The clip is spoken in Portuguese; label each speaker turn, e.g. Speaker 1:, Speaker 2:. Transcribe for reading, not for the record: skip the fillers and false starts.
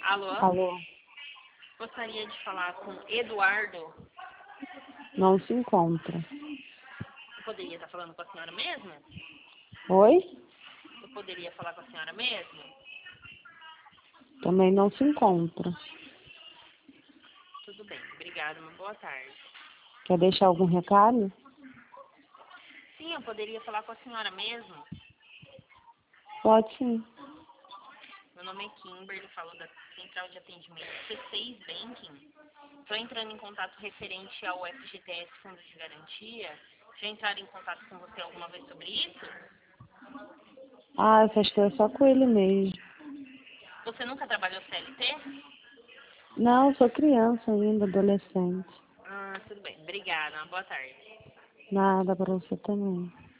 Speaker 1: Alô?
Speaker 2: Alô?
Speaker 1: Gostaria de falar com Eduardo.
Speaker 2: Não se encontra.
Speaker 1: Eu poderia estar falando com a senhora mesmo?
Speaker 2: Oi?
Speaker 1: Eu poderia falar com a senhora mesmo?
Speaker 2: Também não se encontra.
Speaker 1: Tudo bem, obrigada, uma boa tarde.
Speaker 2: Quer deixar algum recado?
Speaker 1: Sim, eu poderia falar com a senhora mesmo?
Speaker 2: Pode sim.
Speaker 1: Meu nome é Kimberly, falo da Central de Atendimento C6 Banking. Estou entrando em contato referente ao FGTS Fundo de Garantia. Já entraram em contato com você alguma vez sobre isso?
Speaker 2: Ah, essas coisas só com ele mesmo.
Speaker 1: Você nunca trabalhou CLT?
Speaker 2: Não, sou criança ainda, adolescente.
Speaker 1: Tudo bem, obrigada, uma boa tarde.
Speaker 2: Nada para você também.